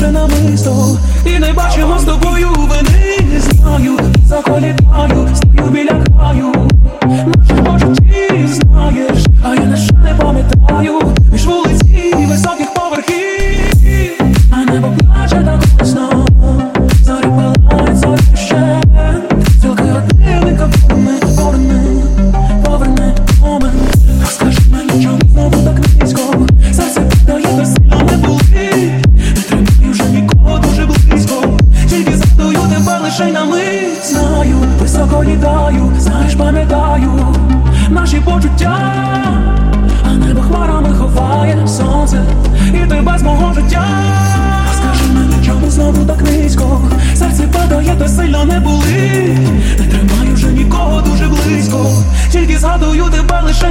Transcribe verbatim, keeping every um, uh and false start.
лише намисто, і не бачимо з тобою вини. Не знаю, заколітаю, стою біля краю наших почуттів, знаєш, а я лише не пам'ятаю між вулиці високих поверхів, а небо плаче так голосно, зорі палають, зорі ще. Тільки годинника поверни, поверни, поверни момент. Розкажи мені, чому знову так низько, серце піддає, та сильно не болить. Не тримаю вже нікого дуже близько, тільки згадую тебе лише й на мить. Знаю, високо літаю, знаєш, пам'ятаю наші почуття, а небо хмарами ховає сонце і тебе з мого життя. Скажи мені, чому знову так низько, серце падає, та сильно не болить. Не тримаю вже нікого дуже близько, тільки згадую тебе лише